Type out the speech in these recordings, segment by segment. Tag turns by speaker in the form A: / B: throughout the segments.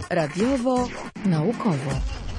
A: Radiowo, naukowo.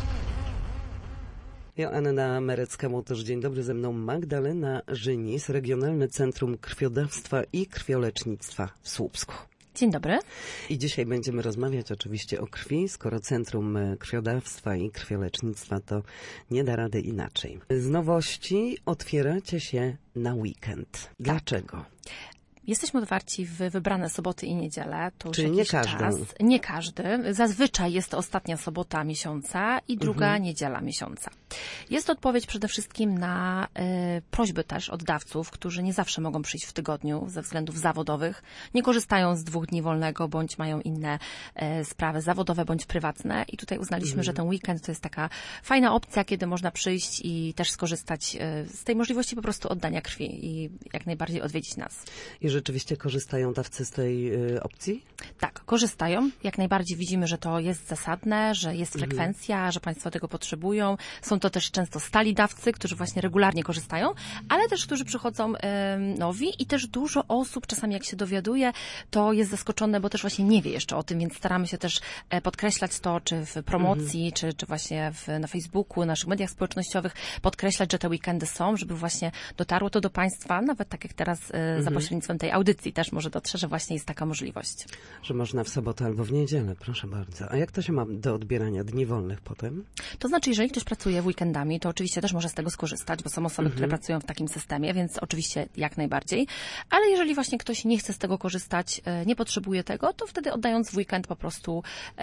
B: Joanna Merecka-Motosz, dzień dobry, ze mną Magdalena Żynis, Regionalne Centrum Krwiodawstwa i Krwiolecznictwa w Słupsku.
A: Dzień dobry.
B: I dzisiaj będziemy rozmawiać oczywiście o krwi. Skoro Centrum Krwiodawstwa i Krwiolecznictwa, to nie da rady inaczej. Z nowości otwieracie się na weekend. Dlaczego?
A: Jesteśmy otwarci w wybrane soboty i niedziele. To już
B: czyli
A: jakiś
B: nie każdy.
A: czas. Nie każdy. Zazwyczaj jest to ostatnia sobota miesiąca i druga niedziela miesiąca. Jest to odpowiedź przede wszystkim na prośby też od dawców, którzy nie zawsze mogą przyjść w tygodniu ze względów zawodowych. Nie korzystają z 2 dni wolnego, bądź mają inne sprawy zawodowe bądź prywatne. I tutaj uznaliśmy, że ten weekend to jest taka fajna opcja, kiedy można przyjść i też skorzystać z tej możliwości po prostu oddania krwi i jak najbardziej odwiedzić nas.
B: I rzeczywiście korzystają dawcy z tej opcji?
A: Tak, korzystają. Jak najbardziej widzimy, że to jest zasadne, że jest frekwencja, że Państwo tego potrzebują. Są to też często stali dawcy, którzy właśnie regularnie korzystają, ale też, którzy przychodzą nowi i też dużo osób, czasami jak się dowiaduje, to jest zaskoczone, bo też właśnie nie wie jeszcze o tym, więc staramy się też podkreślać to, czy w promocji, czy właśnie na Facebooku, naszych mediach społecznościowych, podkreślać, że te weekendy są, żeby właśnie dotarło to do Państwa, nawet tak jak teraz za pośrednictwem tej audycji też może dotrze, że właśnie jest taka możliwość.
B: Że można w sobotę albo w niedzielę, proszę bardzo. A jak to się ma do odbierania dni wolnych potem?
A: To znaczy, jeżeli ktoś pracuje weekendami, to oczywiście też może z tego skorzystać, bo są osoby, które pracują w takim systemie, więc oczywiście jak najbardziej. Ale jeżeli właśnie ktoś nie chce z tego korzystać, nie potrzebuje tego, to wtedy oddając w weekend po prostu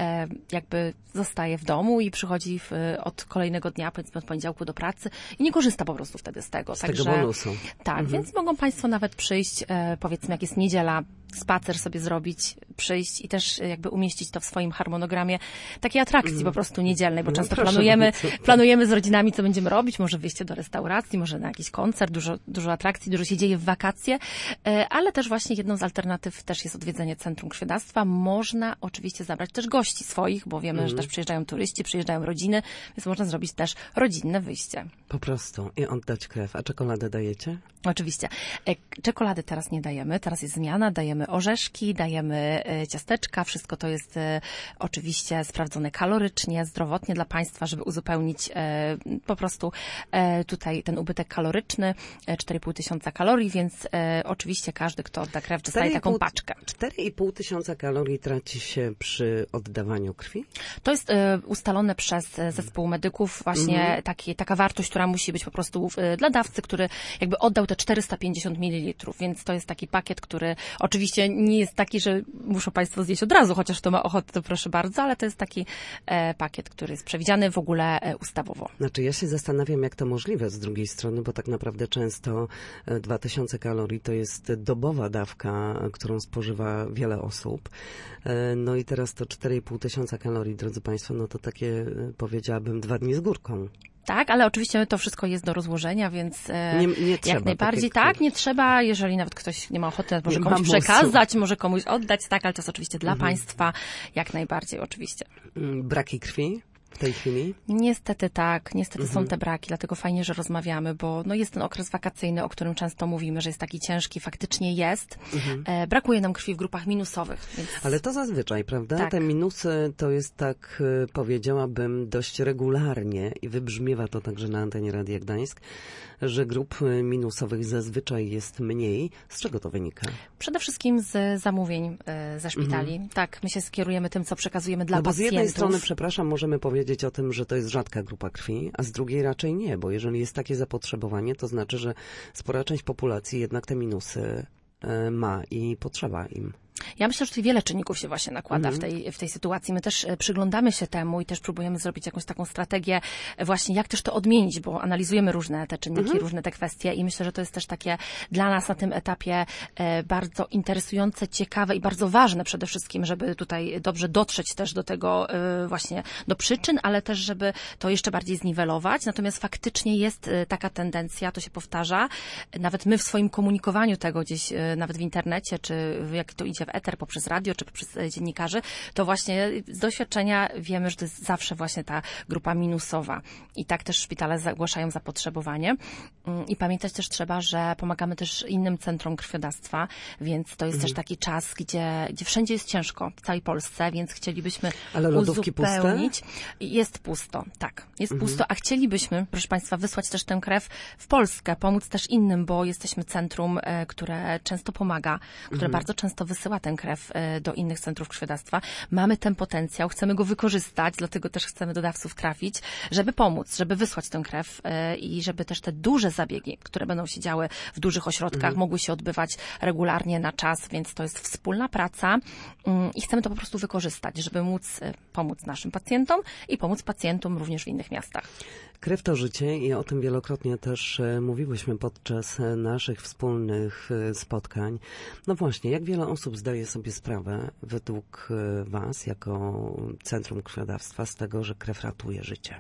A: jakby zostaje w domu i przychodzi od kolejnego dnia, powiedzmy od poniedziałku do pracy i nie korzysta po prostu wtedy z tego.
B: Tego bonusu.
A: Tak, więc mogą Państwo nawet przyjść, powiedzmy jak jest niedziela, spacer sobie zrobić, przyjść i też jakby umieścić to w swoim harmonogramie takiej atrakcji po prostu niedzielnej, bo często planujemy z rodzinami, co będziemy robić, może wyjście do restauracji, może na jakiś koncert, dużo atrakcji, dużo się dzieje w wakacje, ale też właśnie jedną z alternatyw też jest odwiedzenie Centrum Krwiodawstwa. Można oczywiście zabrać też gości swoich, bo wiemy, że też przyjeżdżają turyści, przyjeżdżają rodziny, więc można zrobić też rodzinne wyjście.
B: Po prostu i oddać krew. A czekoladę dajecie?
A: Oczywiście. Czekolady teraz nie dajemy, teraz jest zmiana, dajemy orzeszki, dajemy ciasteczka, wszystko to jest oczywiście sprawdzone kalorycznie, zdrowotnie dla Państwa, żeby uzupełnić po prostu tutaj ten ubytek kaloryczny, 4500 kalorii, więc oczywiście każdy, kto odda krew, dostaje taką paczkę.
B: 4500 kalorii traci się przy oddawaniu krwi?
A: To jest ustalone przez zespół medyków, właśnie taka wartość, która musi być po prostu dla dawcy, który jakby oddał te 450 ml, więc to jest taki pakiet, który oczywiście nie jest taki, że muszą Państwo zjeść od razu, chociaż to ma ochotę, to proszę bardzo, ale to jest taki pakiet, który jest przewidziany w ogóle ustawowo.
B: Znaczy ja się zastanawiam, jak to możliwe z drugiej strony, bo tak naprawdę często 2000 kalorii to jest dobowa dawka, którą spożywa wiele osób. No i teraz to 4500 kalorii, drodzy Państwo, no to takie powiedziałabym 2 dni z górką.
A: Tak, ale oczywiście to wszystko jest do rozłożenia, więc
B: nie trzeba,
A: jak najbardziej tak, nie trzeba, jeżeli nawet ktoś nie ma ochoty, może komuś przekazać, może komuś oddać, tak, ale to jest oczywiście dla Państwa, jak najbardziej oczywiście.
B: Braki krwi w tej chwili?
A: Niestety tak, niestety są te braki, dlatego fajnie, że rozmawiamy, bo no jest ten okres wakacyjny, o którym często mówimy, że jest taki ciężki, faktycznie jest. Brakuje nam krwi w grupach minusowych. Więc...
B: Ale to zazwyczaj, prawda?
A: Tak.
B: Te minusy to jest tak, powiedziałabym, dość regularnie i wybrzmiewa to także na antenie Radia Gdańsk, że grup minusowych zazwyczaj jest mniej. Z czego to wynika?
A: Przede wszystkim z zamówień ze szpitali. Tak, my się skierujemy tym, co przekazujemy dla pacjentów.
B: Z jednej strony, przepraszam, możemy powiedzieć o tym, że to jest rzadka grupa krwi, a z drugiej raczej nie, bo jeżeli jest takie zapotrzebowanie, to znaczy, że spora część populacji jednak te minusy ma i potrzeba im.
A: Ja myślę, że tutaj wiele czynników się właśnie nakłada w tej sytuacji. My też przyglądamy się temu i też próbujemy zrobić jakąś taką strategię właśnie, jak też to odmienić, bo analizujemy różne te czynniki, różne te kwestie i myślę, że to jest też takie dla nas na tym etapie bardzo interesujące, ciekawe i bardzo ważne przede wszystkim, żeby tutaj dobrze dotrzeć też do tego właśnie, do przyczyn, ale też, żeby to jeszcze bardziej zniwelować. Natomiast faktycznie jest taka tendencja, to się powtarza. Nawet my w swoim komunikowaniu tego gdzieś, nawet w internecie, czy jak to idzie w eter, poprzez radio, czy poprzez dziennikarzy, to właśnie z doświadczenia wiemy, że to jest zawsze właśnie ta grupa minusowa. I tak też szpitale zgłaszają zapotrzebowanie. I pamiętać też trzeba, że pomagamy też innym centrum krwiodawstwa, więc to jest też taki czas, gdzie wszędzie jest ciężko, w całej Polsce, więc chcielibyśmy uzupełnić.
B: Puste?
A: Jest pusto, tak. Jest pusto, a chcielibyśmy, proszę Państwa, wysłać też tę krew w Polskę, pomóc też innym, bo jesteśmy centrum, które często pomaga, które bardzo często wysyła tę krew do innych centrów krwiodawstwa. Mamy ten potencjał, chcemy go wykorzystać, dlatego też chcemy do dawców trafić, żeby pomóc, żeby wysłać tę krew i żeby też te duże zabiegi, które będą się działy w dużych ośrodkach, mogły się odbywać regularnie na czas, więc to jest wspólna praca i chcemy to po prostu wykorzystać, żeby móc pomóc naszym pacjentom i pomóc pacjentom również w innych miastach.
B: Krew to życie i o tym wielokrotnie też mówiłyśmy podczas naszych wspólnych spotkań. No właśnie, jak wiele osób zdaje sobie sprawę według Was jako Centrum Krwiodawstwa z tego, że krew ratuje życie?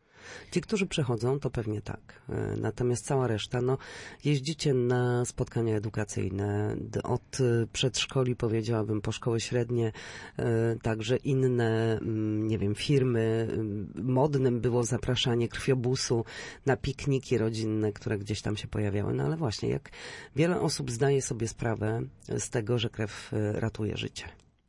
B: Ci, którzy przychodzą, to pewnie tak. Natomiast cała reszta, no, jeździcie na spotkania edukacyjne, od przedszkoli, powiedziałabym, po szkoły średnie, także inne, nie wiem, firmy. Modnym było zapraszanie krwiobusu na pikniki rodzinne, które gdzieś tam się pojawiały. No ale właśnie, jak wiele osób zdaje sobie sprawę z tego, że krew ratuje życie.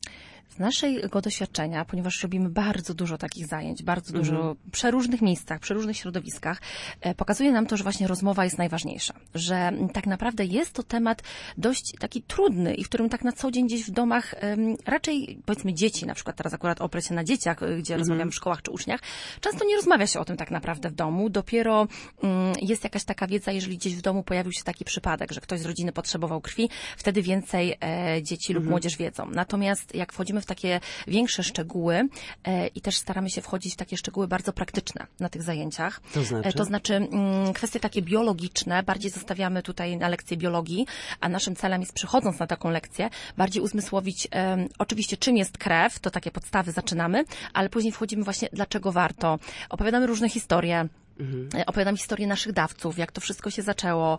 A: Z naszego doświadczenia, ponieważ robimy bardzo dużo takich zajęć, bardzo dużo w przeróżnych miejscach, w przeróżnych środowiskach, pokazuje nam to, że właśnie rozmowa jest najważniejsza. Że tak naprawdę jest to temat dość taki trudny i w którym tak na co dzień gdzieś w domach raczej, powiedzmy dzieci, na przykład teraz akurat oprę się na dzieciach, gdzie rozmawiam w szkołach czy uczniach, często nie rozmawia się o tym tak naprawdę w domu. Dopiero jest jakaś taka wiedza, jeżeli gdzieś w domu pojawił się taki przypadek, że ktoś z rodziny potrzebował krwi, wtedy więcej dzieci lub młodzież wiedzą. Natomiast jak wchodzimy w takie większe szczegóły i też staramy się wchodzić w takie szczegóły bardzo praktyczne na tych zajęciach. To znaczy kwestie takie biologiczne, bardziej zostawiamy tutaj na lekcję biologii, a naszym celem jest, przychodząc na taką lekcję, bardziej uzmysłowić oczywiście czym jest krew, to takie podstawy zaczynamy, ale później wchodzimy właśnie dlaczego warto. Opowiadamy różne historie. Opowiadam historię naszych dawców, jak to wszystko się zaczęło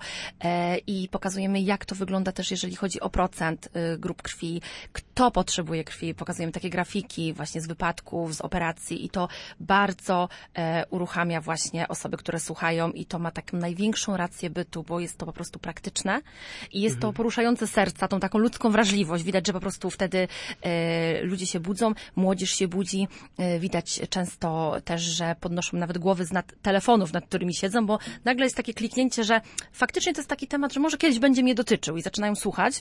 A: i pokazujemy, jak to wygląda też, jeżeli chodzi o procent grup krwi, kto potrzebuje krwi. Pokazujemy takie grafiki właśnie z wypadków, z operacji i to bardzo uruchamia właśnie osoby, które słuchają i to ma taką największą rację bytu, bo jest to po prostu praktyczne i jest to poruszające serca, tą taką ludzką wrażliwość. Widać, że po prostu wtedy ludzie się budzą, młodzież się budzi. Widać często też, że podnoszą nawet głowy z nad telefonów, nad którymi siedzą, bo nagle jest takie kliknięcie, że faktycznie to jest taki temat, że może kiedyś będzie mnie dotyczył i zaczynają słuchać.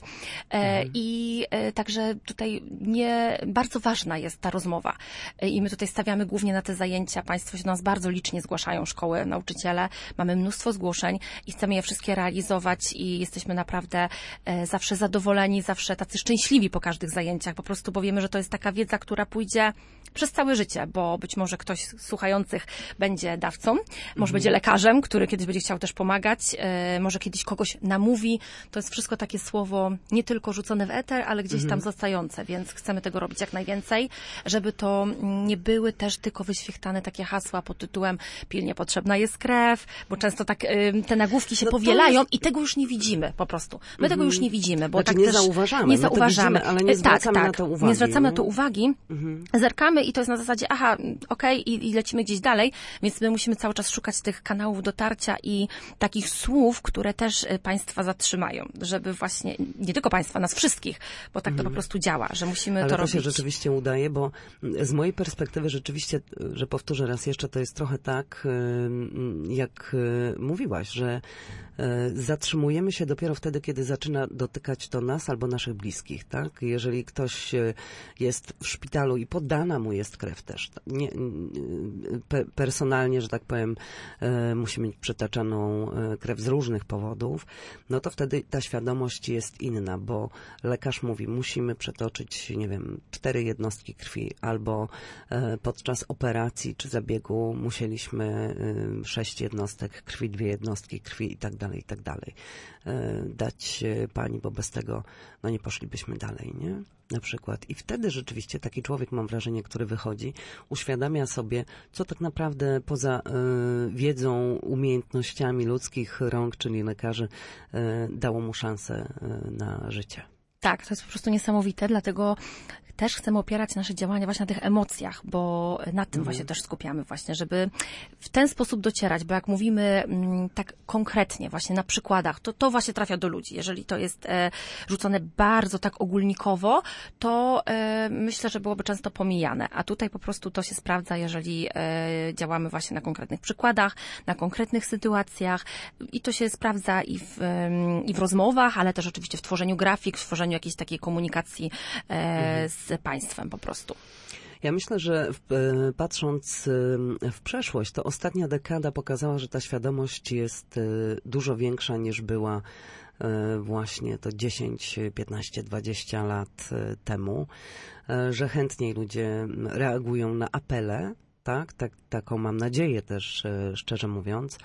A: I także tutaj bardzo ważna jest ta rozmowa. I my tutaj stawiamy głównie na te zajęcia. Państwo się do nas bardzo licznie zgłaszają, szkoły, nauczyciele. Mamy mnóstwo zgłoszeń i chcemy je wszystkie realizować i jesteśmy naprawdę zawsze zadowoleni, zawsze tacy szczęśliwi po każdych zajęciach. Po prostu powiemy, że to jest taka wiedza, która pójdzie przez całe życie, bo być może ktoś z słuchających będzie dawcą, może będzie lekarzem, który kiedyś będzie chciał też pomagać, może kiedyś kogoś namówi. To jest wszystko takie słowo nie tylko rzucone w eter, ale gdzieś tam zostające, więc chcemy tego robić jak najwięcej, żeby to nie były też tylko wyświechtane takie hasła pod tytułem pilnie potrzebna jest krew, bo często tak te nagłówki się powielają i tego już nie widzimy po prostu. My tego już nie widzimy, bo
B: znaczy,
A: tak
B: nie
A: też
B: zauważamy.
A: nie zauważamy.
B: Widzimy, ale nie zwracamy na to uwagi.
A: Nie zwracamy na to uwagi, zerkamy i to jest na zasadzie, aha, okej, i lecimy gdzieś dalej, więc my musimy cały czas szukać tych kanałów dotarcia i takich słów, które też Państwa zatrzymają, żeby właśnie, nie tylko Państwa, nas wszystkich, bo tak to po prostu działa, że musimy
B: ale
A: to robić.
B: Ale to się rzeczywiście udaje, bo z mojej perspektywy rzeczywiście, że powtórzę raz jeszcze, to jest trochę tak, jak mówiłaś, że zatrzymujemy się dopiero wtedy, kiedy zaczyna dotykać to nas albo naszych bliskich, tak? Jeżeli ktoś jest w szpitalu i podana mu jest krew też, nie, personalnie, że tak powiem, musi mieć przytaczaną krew z różnych powodów, no to wtedy ta świadomość jest inna, bo lekarz mówi, musimy przetoczyć, nie wiem, 4 jednostki krwi, albo podczas operacji czy zabiegu musieliśmy 6 jednostek krwi, 2 jednostki krwi i tak dalej, i tak dalej dać pani, bo bez tego no nie poszlibyśmy dalej, nie? Na przykład. I wtedy rzeczywiście taki człowiek, mam wrażenie, który wychodzi, uświadamia sobie, co tak naprawdę poza wiedzą, umiejętnościami ludzkich rąk, czyli lekarzy, dało mu szansę na życie.
A: Tak, to jest po prostu niesamowite, dlatego też chcemy opierać nasze działania właśnie na tych emocjach, bo na tym właśnie też skupiamy właśnie, żeby w ten sposób docierać, bo jak mówimy tak konkretnie właśnie na przykładach, to właśnie trafia do ludzi. Jeżeli to jest rzucone bardzo tak ogólnikowo, to myślę, że byłoby często pomijane, a tutaj po prostu to się sprawdza, jeżeli działamy właśnie na konkretnych przykładach, na konkretnych sytuacjach i to się sprawdza i w rozmowach, ale też oczywiście w tworzeniu grafik, w tworzeniu jakiejś takiej komunikacji z państwem po prostu.
B: Ja myślę, że patrząc w przeszłość, to ostatnia dekada pokazała, że ta świadomość jest dużo większa niż była właśnie to 10, 15, 20 lat temu, że chętniej ludzie reagują na apele, tak? Taką mam nadzieję też, szczerze mówiąc.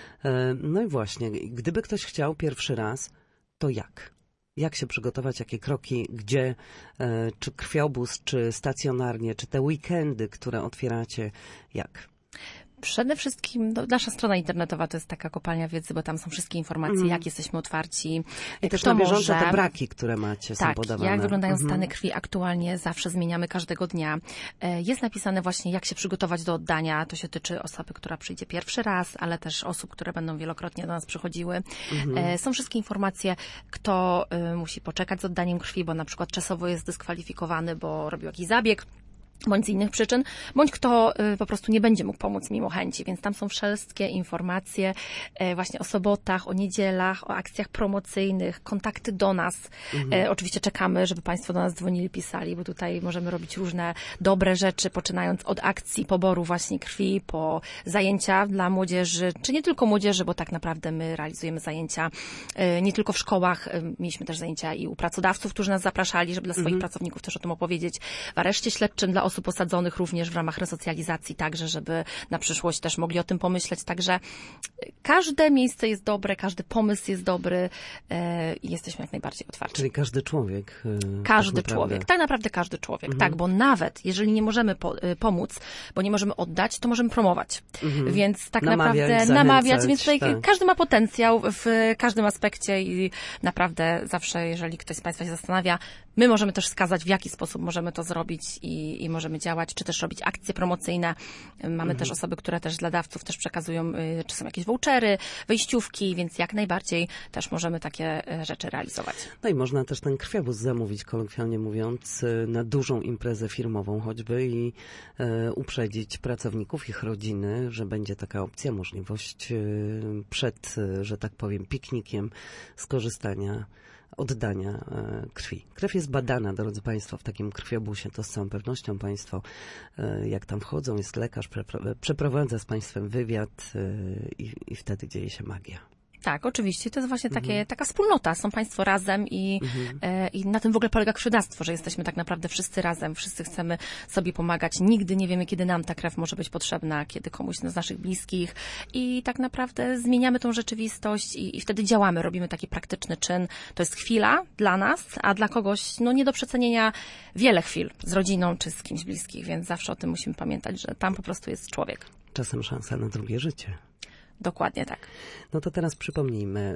B: No i właśnie, gdyby ktoś chciał pierwszy raz, to jak? Jak się przygotować, jakie kroki, gdzie, czy krwiobóz, czy stacjonarnie, czy te weekendy, które otwieracie, jak?
A: Przede wszystkim nasza strona internetowa to jest taka kopalnia wiedzy, bo tam są wszystkie informacje, jak jesteśmy otwarci.
B: I też na bieżąco te braki, które macie, są podawane.
A: Jak wyglądają stany krwi aktualnie, zawsze zmieniamy każdego dnia. Jest napisane właśnie, jak się przygotować do oddania. To się tyczy osoby, która przyjdzie pierwszy raz, ale też osób, które będą wielokrotnie do nas przychodziły. Są wszystkie informacje, kto musi poczekać z oddaniem krwi, bo na przykład czasowo jest dyskwalifikowany, bo robił jakiś zabieg, bądź z innych przyczyn, bądź kto po prostu nie będzie mógł pomóc mimo chęci. Więc tam są wszystkie informacje właśnie o sobotach, o niedzielach, o akcjach promocyjnych, kontakty do nas. Oczywiście czekamy, żeby Państwo do nas dzwonili, pisali, bo tutaj możemy robić różne dobre rzeczy, poczynając od akcji poboru właśnie krwi, po zajęcia dla młodzieży, czy nie tylko młodzieży, bo tak naprawdę my realizujemy zajęcia nie tylko w szkołach, mieliśmy też zajęcia i u pracodawców, którzy nas zapraszali, żeby dla swoich pracowników też o tym opowiedzieć, w areszcie śledczym dla osób osadzonych również w ramach resocjalizacji, także żeby na przyszłość też mogli o tym pomyśleć. Także każde miejsce jest dobre, każdy pomysł jest dobry i jesteśmy jak najbardziej otwarci.
B: Czyli każdy człowiek.
A: Każdy człowiek. Tak naprawdę każdy człowiek. Tak, bo nawet jeżeli nie możemy pomóc, bo nie możemy oddać, to możemy promować. Więc tak naprawdę namawiać, więc tutaj każdy ma potencjał w każdym aspekcie i naprawdę zawsze, jeżeli ktoś z Państwa się zastanawia, my możemy też wskazać, w jaki sposób możemy to zrobić i możemy działać, czy też robić akcje promocyjne. Mamy też osoby, które też dla dawców też przekazują, czy są jakieś vouchery, wejściówki, więc jak najbardziej też możemy takie rzeczy realizować.
B: No i można też ten krwiobóz zamówić, kolokwialnie mówiąc, na dużą imprezę firmową choćby i uprzedzić pracowników, ich rodziny, że będzie taka opcja, możliwość przed, że tak powiem, piknikiem skorzystania, oddania krwi. Krew jest badana, drodzy Państwo, w takim krwiobusie. To z całą pewnością Państwo, jak tam wchodzą, jest lekarz, przeprowadza z Państwem wywiad i wtedy dzieje się magia.
A: Tak, oczywiście. To jest właśnie taka wspólnota. Są Państwo razem i na tym w ogóle polega krwiodawstwo, że jesteśmy tak naprawdę wszyscy razem, wszyscy chcemy sobie pomagać. Nigdy nie wiemy, kiedy nam ta krew może być potrzebna, kiedy komuś z naszych bliskich i tak naprawdę zmieniamy tą rzeczywistość i wtedy działamy, robimy taki praktyczny czyn. To jest chwila dla nas, a dla kogoś nie do przecenienia wiele chwil z rodziną czy z kimś bliskich, więc zawsze o tym musimy pamiętać, że tam po prostu jest człowiek.
B: Czasem szansa na drugie życie.
A: Dokładnie tak.
B: No to teraz przypomnijmy.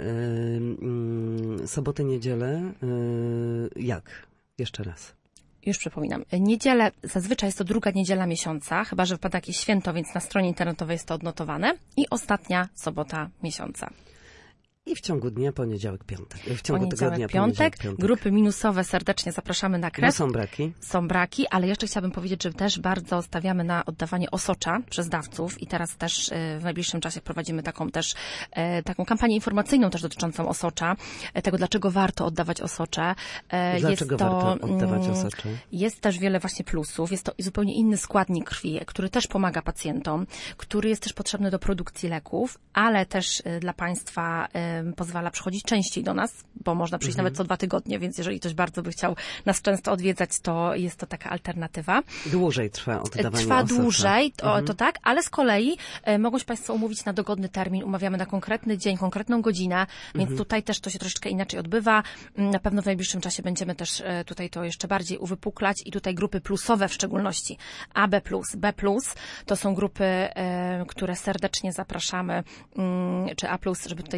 B: Soboty, niedzielę. Jak? Jeszcze raz.
A: Już przypominam. Niedzielę, zazwyczaj jest to druga niedziela miesiąca, chyba że wypada jakieś święto, więc na stronie internetowej jest to odnotowane. I ostatnia sobota miesiąca.
B: I w ciągu dnia poniedziałek, piątek. W ciągu
A: poniedziałek,
B: tygodnia
A: piątek. Grupy minusowe serdecznie zapraszamy na krew.
B: No są braki.
A: Są braki, ale jeszcze chciałabym powiedzieć, że też bardzo stawiamy na oddawanie osocza przez dawców i teraz też w najbliższym czasie prowadzimy taką kampanię informacyjną też dotyczącą osocza, tego dlaczego warto oddawać osocze.
B: Dlaczego warto oddawać osocze?
A: Jest też wiele właśnie plusów. Jest to zupełnie inny składnik krwi, który też pomaga pacjentom, który jest też potrzebny do produkcji leków, ale też dla Państwa pozwala przychodzić częściej do nas, bo można przyjść nawet co 2 tygodnie, więc jeżeli ktoś bardzo by chciał nas często odwiedzać, to jest to taka alternatywa.
B: Dłużej trwa oddawanie
A: Trwa
B: osocza.
A: dłużej, to tak, ale z kolei mogą się Państwo umówić na dogodny termin, umawiamy na konkretny dzień, konkretną godzinę, więc tutaj też to się troszeczkę inaczej odbywa. Na pewno w najbliższym czasie będziemy też tutaj to jeszcze bardziej uwypuklać i tutaj grupy plusowe w szczególności AB+, B+, to są grupy, które serdecznie zapraszamy, czy A+, żeby tutaj do nas właśnie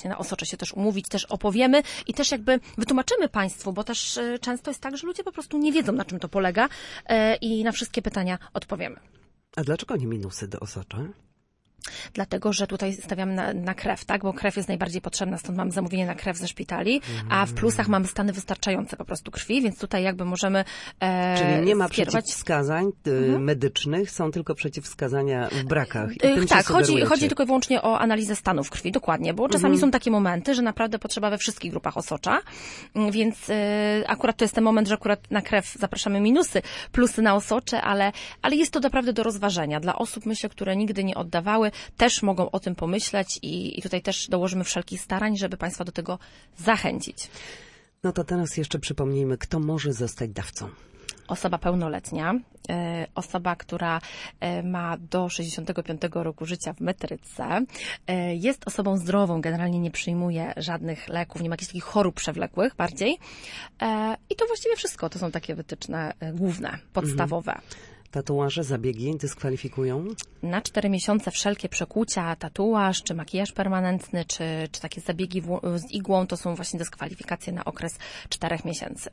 A: właśnie na osocze się też umówić, też opowiemy i też jakby wytłumaczymy Państwu, bo też często jest tak, że ludzie po prostu nie wiedzą, na czym to polega i na wszystkie pytania odpowiemy.
B: A dlaczego nie minusy do osocza?
A: Dlatego, że tutaj stawiamy na krew, tak? Bo krew jest najbardziej potrzebna, stąd mamy zamówienie na krew ze szpitali, a w plusach mamy stany wystarczające po prostu krwi, więc tutaj jakby możemy
B: Czyli nie ma
A: skierować...
B: przeciwwskazań medycznych, są tylko przeciwwskazania w brakach. I tym
A: tak,
B: się
A: chodzi tylko i wyłącznie o analizę stanów krwi, dokładnie, bo czasami są takie momenty, że naprawdę potrzeba we wszystkich grupach osocza, więc akurat to jest ten moment, że akurat na krew zapraszamy minusy, plusy na osocze, ale jest to naprawdę do rozważenia. Dla osób, myślę, które nigdy nie oddawały, też mogą o tym pomyśleć i tutaj też dołożymy wszelkich starań, żeby Państwa do tego zachęcić.
B: No to teraz jeszcze przypomnijmy, kto może zostać dawcą.
A: Osoba pełnoletnia, osoba, która ma do 65 roku życia w metryce, jest osobą zdrową, generalnie nie przyjmuje żadnych leków, nie ma jakichś takich chorób przewlekłych bardziej. I to właściwie wszystko. To są takie wytyczne główne, podstawowe.
B: Tatuaże, zabiegi dyskwalifikują?
A: Na 4 miesiące wszelkie przekłucia, tatuaż, czy makijaż permanentny, czy takie zabiegi z igłą, to są właśnie dyskwalifikacje na okres 4 miesięcy.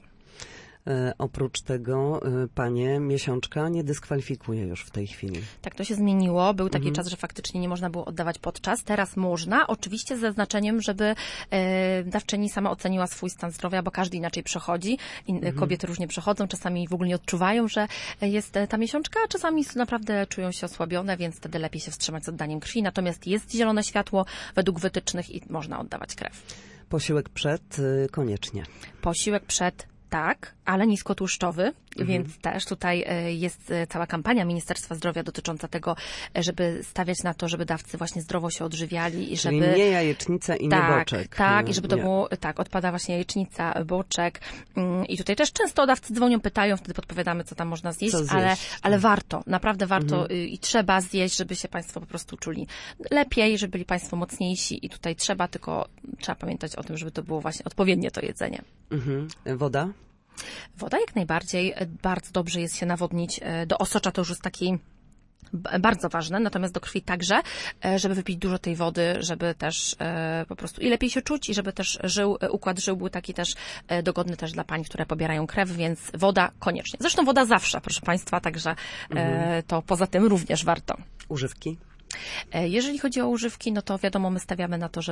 B: Oprócz tego panie miesiączka nie dyskwalifikuje już w tej chwili.
A: Tak, to się zmieniło. Był taki czas, że faktycznie nie można było oddawać podczas. Teraz można, oczywiście z zaznaczeniem, żeby dawczyni sama oceniła swój stan zdrowia, bo każdy inaczej przechodzi. Kobiety różnie przechodzą, czasami w ogóle nie odczuwają, że jest ta miesiączka, a czasami naprawdę czują się osłabione, więc wtedy lepiej się wstrzymać z oddaniem krwi. Natomiast jest zielone światło według wytycznych i można oddawać krew.
B: Posiłek przed koniecznie.
A: Posiłek przed tak, ale niskotłuszczowy, więc też tutaj jest cała kampania Ministerstwa Zdrowia dotycząca tego, żeby stawiać na to, żeby dawcy właśnie zdrowo się odżywiali. I
B: czyli
A: żeby...
B: nie jajecznica i nie boczek.
A: Tak, i żeby to było, odpada właśnie jajecznica, boczek. I tutaj też często dawcy dzwonią, pytają, wtedy podpowiadamy, co tam można zjeść, ale warto, naprawdę warto i trzeba zjeść, żeby się Państwo po prostu czuli lepiej, żeby byli Państwo mocniejsi i tutaj trzeba pamiętać o tym, żeby to było właśnie odpowiednie to jedzenie.
B: Woda?
A: Woda jak najbardziej. Bardzo dobrze jest się nawodnić. Do osocza to już jest taki bardzo ważne, natomiast do krwi także, żeby wypić dużo tej wody, żeby też po prostu i lepiej się czuć i żeby też układ żył był taki też dogodny też dla pań, które pobierają krew, więc woda koniecznie. Zresztą woda zawsze, proszę Państwa, także to poza tym również warto.
B: Używki?
A: Jeżeli chodzi o używki, no to wiadomo, my stawiamy na to,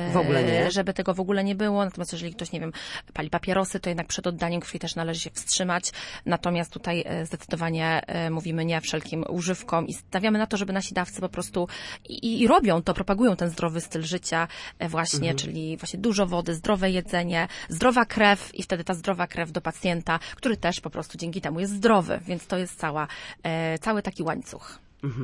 A: żeby tego w ogóle nie było. Natomiast jeżeli ktoś, nie wiem, pali papierosy, to jednak przed oddaniem krwi też należy się wstrzymać. Natomiast tutaj zdecydowanie mówimy nie wszelkim używkom i stawiamy na to, żeby nasi dawcy po prostu i robią to, propagują ten zdrowy styl życia właśnie, czyli właśnie dużo wody, zdrowe jedzenie, zdrowa krew i wtedy ta zdrowa krew do pacjenta, który też po prostu dzięki temu jest zdrowy, więc to jest cały taki łańcuch.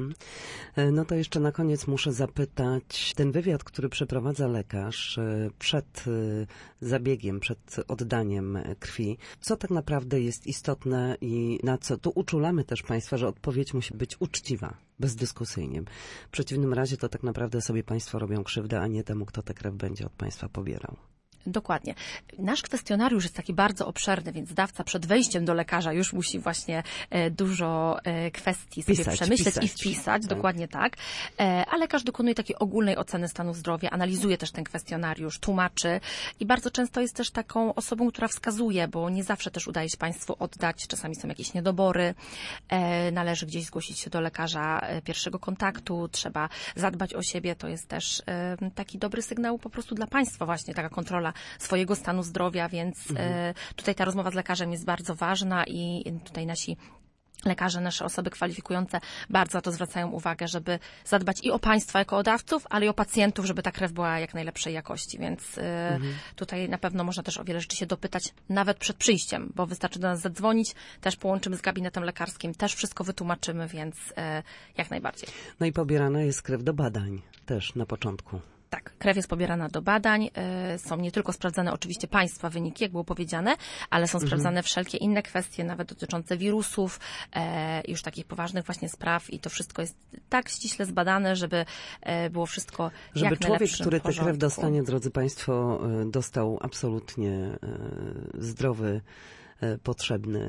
B: No to jeszcze na koniec muszę zapytać, ten wywiad, który przeprowadza lekarz przed zabiegiem, przed oddaniem krwi, co tak naprawdę jest istotne i na co? Tu uczulamy też Państwa, że odpowiedź musi być uczciwa, bezdyskusyjnie. W przeciwnym razie to tak naprawdę sobie Państwo robią krzywdę, a nie temu, kto tę krew będzie od Państwa pobierał.
A: Dokładnie. Nasz kwestionariusz jest taki bardzo obszerny, więc dawca przed wejściem do lekarza już musi właśnie dużo kwestii sobie przemyśleć i wpisać. Tak. Dokładnie tak. A lekarz dokonuje takiej ogólnej oceny stanu zdrowia, analizuje też ten kwestionariusz, tłumaczy i bardzo często jest też taką osobą, która wskazuje, bo nie zawsze też udaje się Państwu oddać, czasami są jakieś niedobory, należy gdzieś zgłosić się do lekarza pierwszego kontaktu, trzeba zadbać o siebie, to jest też taki dobry sygnał po prostu dla Państwa właśnie, taka kontrola swojego stanu zdrowia, więc tutaj ta rozmowa z lekarzem jest bardzo ważna i tutaj nasi lekarze, nasze osoby kwalifikujące bardzo na to zwracają uwagę, żeby zadbać i o Państwa jako o dawców, ale i o pacjentów, żeby ta krew była jak najlepszej jakości, więc tutaj na pewno można też o wiele rzeczy się dopytać nawet przed przyjściem, bo wystarczy do nas zadzwonić, też połączymy z gabinetem lekarskim, też wszystko wytłumaczymy, więc jak najbardziej.
B: No i pobierana jest krew do badań też na początku.
A: Tak, krew jest pobierana do badań, są nie tylko sprawdzane oczywiście Państwa wyniki, jak było powiedziane, ale są sprawdzane wszelkie inne kwestie, nawet dotyczące wirusów, już takich poważnych właśnie spraw i to wszystko jest tak ściśle zbadane, żeby było wszystko
B: żeby
A: jak
B: człowiek, który tę
A: porządku.
B: krew dostanie, drodzy Państwo, dostał absolutnie zdrowy, potrzebny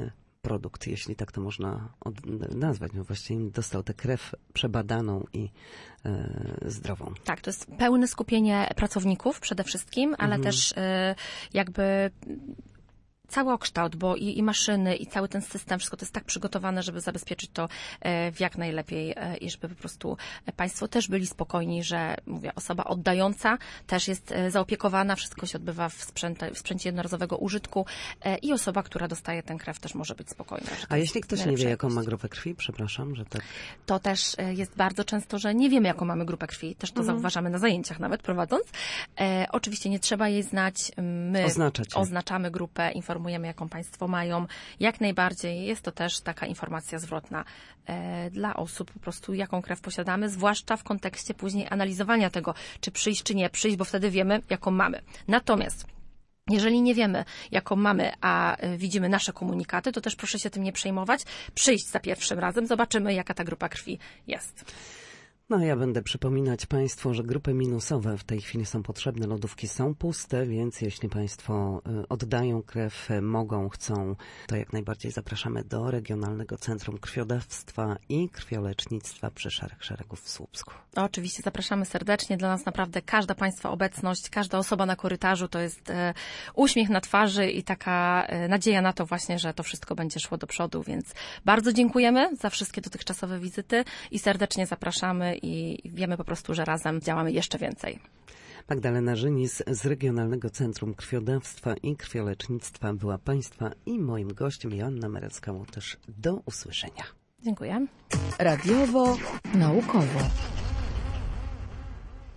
B: produkt, jeśli tak to można nazwać. No właśnie dostał tę krew przebadaną i zdrową.
A: Tak, to jest pełne skupienie pracowników przede wszystkim, ale też jakby cały kształt, bo i maszyny, i cały ten system, wszystko to jest tak przygotowane, żeby zabezpieczyć to w jak najlepiej i żeby po prostu Państwo też byli spokojni, że mówię, osoba oddająca też jest zaopiekowana, wszystko się odbywa w sprzęcie jednorazowego użytku i osoba, która dostaje tę krew, też może być spokojna.
B: A jeśli ktoś nie wie, jaką ma grupę krwi, przepraszam, że tak.
A: To też jest bardzo często, że nie wiemy, jaką mamy grupę krwi. Też to zauważamy na zajęciach nawet prowadząc. Oczywiście nie trzeba jej znać. My oznaczamy grupę, informujemy, jaką Państwo mają. Jak najbardziej jest to też taka informacja zwrotna dla osób po prostu, jaką krew posiadamy, zwłaszcza w kontekście później analizowania tego, czy przyjść, czy nie przyjść, bo wtedy wiemy, jaką mamy. Natomiast jeżeli nie wiemy, jaką mamy, a widzimy nasze komunikaty, to też proszę się tym nie przejmować. Przyjść za pierwszym razem, zobaczymy, jaka ta grupa krwi jest.
B: No ja będę przypominać Państwu, że grupy minusowe w tej chwili są potrzebne, lodówki są puste, więc jeśli Państwo oddają krew, mogą, chcą, to jak najbardziej zapraszamy do Regionalnego Centrum Krwiodawstwa i Krwiolecznictwa przy Szarych Szeregów w Słupsku.
A: Oczywiście zapraszamy serdecznie. Dla nas naprawdę każda Państwa obecność, każda osoba na korytarzu to jest uśmiech na twarzy i taka nadzieja na to właśnie, że to wszystko będzie szło do przodu, więc bardzo dziękujemy za wszystkie dotychczasowe wizyty i serdecznie zapraszamy i wiemy po prostu, że razem działamy jeszcze więcej.
B: Magdalena Żynis z Regionalnego Centrum Krwiodawstwa i Krwiolecznictwa była Państwa i moim gościem. Joanna Merecka. Też do usłyszenia.
A: Dziękuję.
C: Radiowo, naukowo.